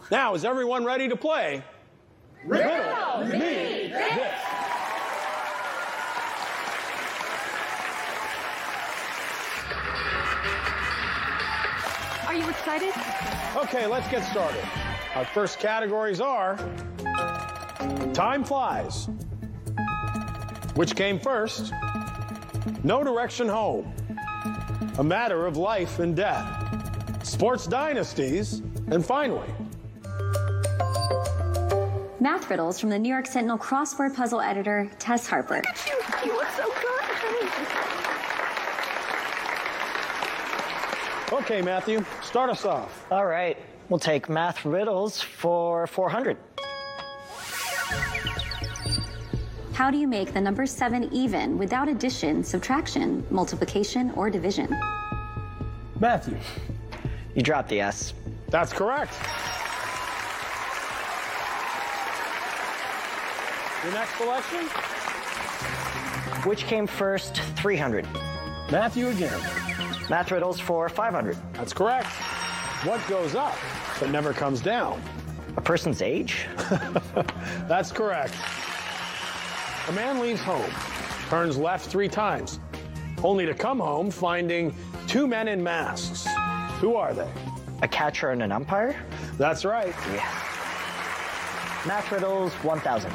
Now, is everyone ready to play? Riddle me this. Are you excited? Okay, let's get started. Our first categories are Time Flies. Which came first? No Direction Home. A Matter of Life and Death. Sports Dynasties. And finally, Math riddles from the New York Sentinel crossword puzzle editor, Tess Harper. You look so good. okay, Matthew, start us off. All right, we'll take math riddles for 400. How do you make the number 7 even without addition, subtraction, multiplication, or division? Matthew. You dropped the S. That's correct. Your next selection? Which came first? 300. Matthew again. Math riddles for 500. That's correct. What goes up but never comes down? A person's age? That's correct. A man leaves home, turns left 3 times, only to come home finding 2 men in masks. Who are they? A catcher and an umpire? That's right. Yeah. Math riddles 1,000.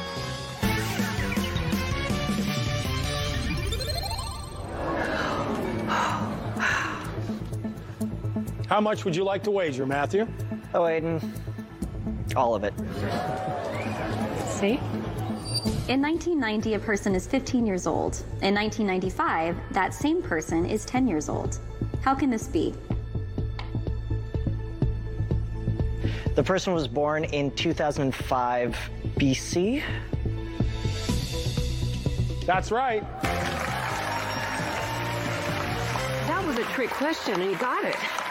How much would you like to wager, Matthew? Oh, Aiden. All of it. See? In 1990, a person is 15 years old. In 1995, that same person is 10 years old. How can this be? The person was born in 2005 BC. That's right. That was a trick question, and you got it.